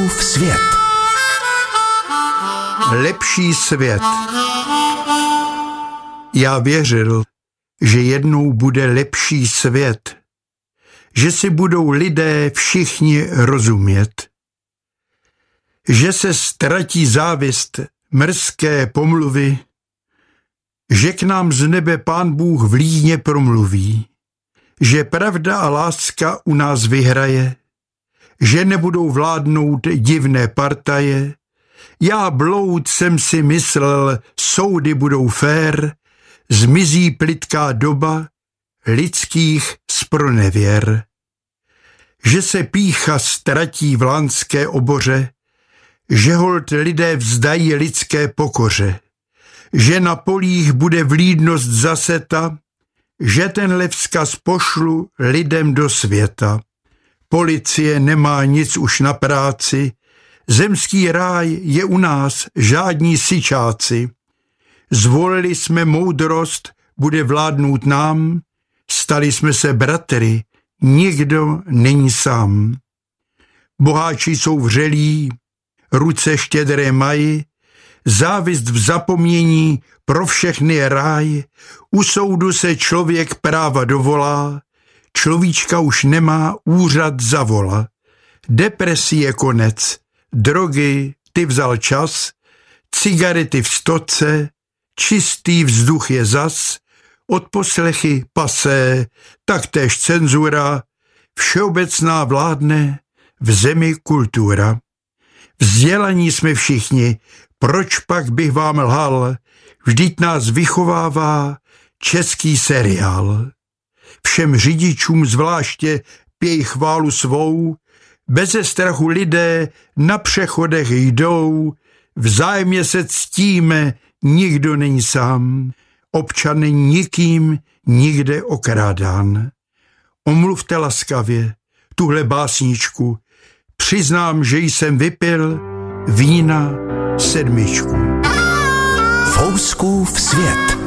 Fouskův svět. Lepší svět. Já věřil, že jednou bude lepší svět, že si budou lidé všichni rozumět, že se ztratí závist, mrzké pomluvy, že k nám z nebe Pán Bůh v líně promluví, že pravda a láska u nás vyhraje, že nebudou vládnout divné partaje. Já bloud jsem si myslel, soudy budou fér, zmizí plytká doba lidských zpronevěr. Že se pýcha ztratí v lánské oboře, že holt lidé vzdají lidské pokoře, že na polích bude vlídnost zaseta, že tenhle vzkaz pošlu lidem do světa. Policie nemá nic už na práci, zemský ráj je u nás, žádní syčáci. Zvolili jsme moudrost, bude vládnout nám, stali jsme se bratry, nikdo není sám. Boháči jsou vřelí, ruce štědré mají, závist v zapomnění pro všechny je ráj, u soudu se člověk práva dovolá, človíčka už nemá, úřad zavola. Depresí je konec, drogy ty vzal čas, cigarety v stoce, čistý vzduch je zas, odposlechy pasé, taktéž cenzura, všeobecná vládne, v zemi kultura. Vzdělaní jsme všichni, proč pak bych vám lhal, vždyť nás vychovává český seriál. Všem řidičům zvláště pěj chválu svou, beze strachu lidé na přechodech jdou, vzájemně se ctíme, nikdo není sám, občan není nikým nikde okrádán. Omluvte laskavě tuhle básničku, přiznám, že jsem vypil vína 7. Fouskův svět.